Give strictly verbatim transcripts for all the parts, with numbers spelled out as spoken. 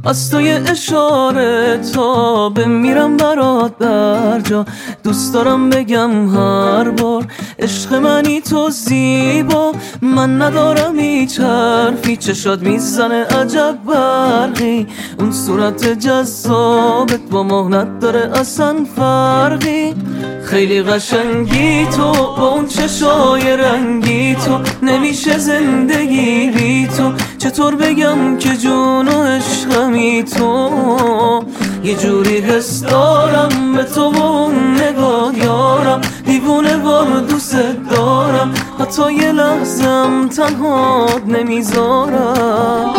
از تو یه اشاره تا بمیرم برات برجا. دوست دارم بگم هر بار عشق منی تو زیبا. من ندارم هیچ حرفی، چشات میزنه عجب برقی. اون صورت جذابت با ماه نداره اصلا فرقی. خیلی قشنگی تو با اون چشای رنگی تو، نمیشه زندگی بی تو. چطور بگم که جون و عشقمی تو. یه جوری حس دارم به تو و اون نگاه یارم، دیوونه وار دوست دارم، حتی یه لحظم تنهات نمیذارم.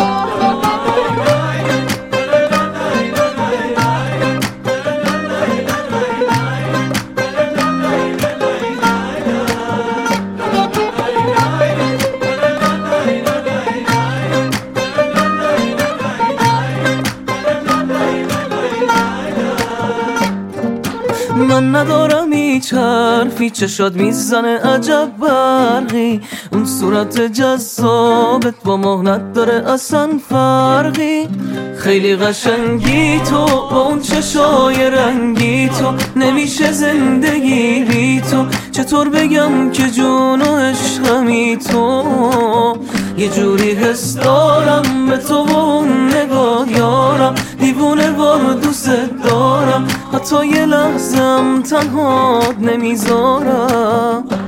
من ندارم هیچ حرفی، چشات میزنه عجب برقی. اون صورت جذابت با ماه نداره اصلا فرقی. خیلی قشنگی تو با اون چشای رنگی تو، نمیشه زندگی بی تو. چطور بگم که جون و عشقمی تو. یه جوری حس دارم به تو و اون نگاه یارم، دیوونه وار دوست دارم، حتی یه لحظم تنهات نمیذارم.